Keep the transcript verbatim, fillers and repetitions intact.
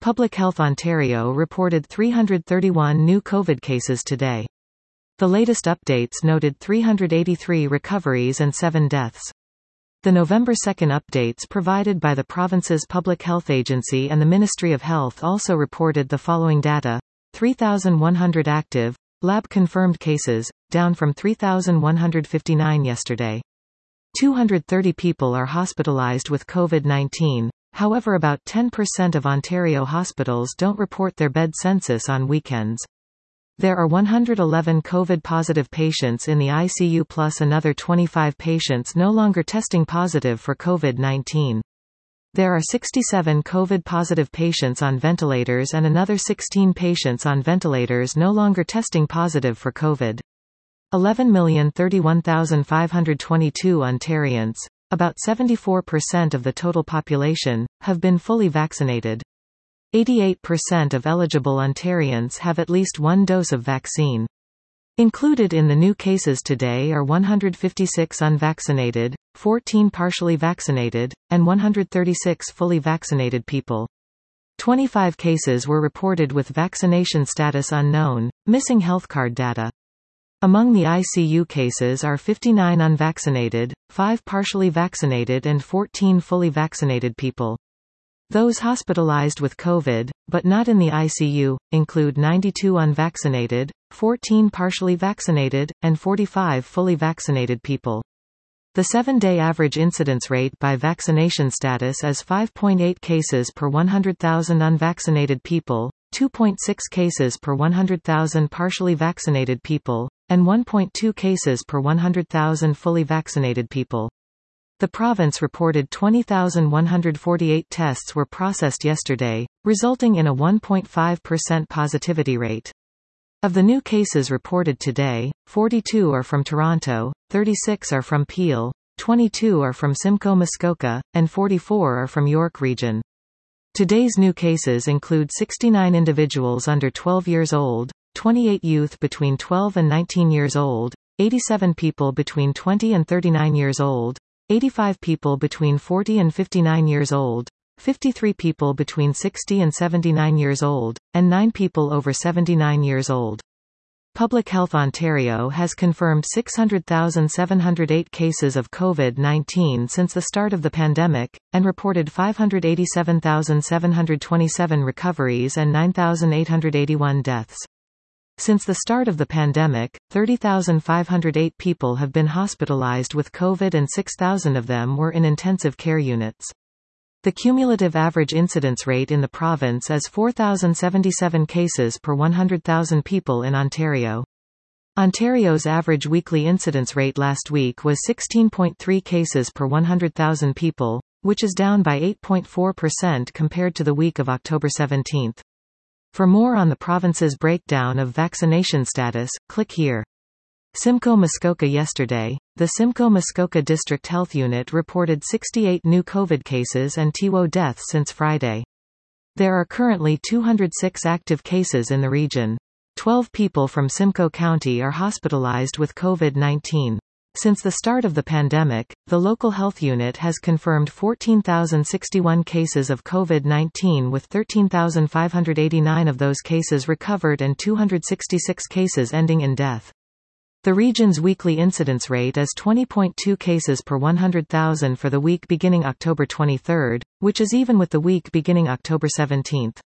Public Health Ontario reported three hundred thirty-one new COVID cases today. The latest updates noted three hundred eighty-three recoveries and seven deaths. The November second updates provided by the province's Public Health Agency and the Ministry of Health also reported the following data: three thousand one hundred active, lab-confirmed cases, down from three thousand one hundred fifty-nine yesterday. two hundred thirty people are hospitalized with COVID nineteen, however about ten percent of Ontario hospitals don't report their bed census on weekends. There are one hundred eleven COVID-positive patients in the I C U plus another twenty-five patients no longer testing positive for COVID nineteen. There are sixty-seven COVID-positive patients on ventilators and another sixteen patients on ventilators no longer testing positive for COVID. eleven million thirty-one thousand five hundred twenty-two Ontarians, about seventy-four percent of the total population, have been fully vaccinated. eighty-eight percent of eligible Ontarians have at least one dose of vaccine. Included in the new cases today are one hundred fifty-six unvaccinated, fourteen partially vaccinated, and one hundred thirty-six fully vaccinated people. twenty-five cases were reported with vaccination status unknown, missing healthcard data. Among the I C U cases are fifty-nine unvaccinated, five partially vaccinated and fourteen fully vaccinated people. Those hospitalized with COVID, but not in the I C U, include ninety-two unvaccinated, fourteen partially vaccinated, and forty-five fully vaccinated people. The seven-day average incidence rate by vaccination status is five point eight cases per one hundred thousand unvaccinated people, two point six cases per one hundred thousand partially vaccinated people, and one point two cases per one hundred thousand fully vaccinated people. The province reported twenty thousand one hundred forty-eight tests were processed yesterday, resulting in a one point five percent positivity rate. Of the new cases reported today, forty-two are from Toronto, thirty-six are from Peel, twenty-two are from Simcoe Muskoka, and forty-four are from York Region. Today's new cases include sixty-nine individuals under twelve years old, twenty-eight youth between twelve and nineteen years old, eighty-seven people between twenty and thirty-nine years old, eighty-five people between forty and fifty-nine years old, fifty-three people between sixty and seventy-nine years old, and nine people over seventy-nine years old. Public Health Ontario has confirmed six hundred thousand seven hundred eight cases of COVID nineteen since the start of the pandemic, and reported five hundred eighty-seven thousand seven hundred twenty-seven recoveries and nine thousand eight hundred eighty-one deaths. Since the start of the pandemic, thirty thousand five hundred eight people have been hospitalized with COVID and six thousand of them were in intensive care units. The cumulative average incidence rate in the province is four thousand seventy-seven cases per one hundred thousand people in Ontario. Ontario's average weekly incidence rate last week was sixteen point three cases per one hundred thousand people, which is down by eight point four percent compared to the week of October seventeenth. For more on the province's breakdown of vaccination status, click here. Simcoe Muskoka yesterday, the Simcoe Muskoka District Health Unit reported sixty-eight new COVID cases and T W O deaths since Friday. There are currently two hundred six active cases in the region. twelve people from Simcoe County are hospitalized with COVID nineteen. Since the start of the pandemic, the local health unit has confirmed fourteen thousand sixty-one cases of COVID nineteen with thirteen thousand five hundred eighty-nine of those cases recovered and two hundred sixty-six cases ending in death. The region's weekly incidence rate is twenty point two cases per one hundred thousand for the week beginning October twenty-third, which is even with the week beginning October seventeenth.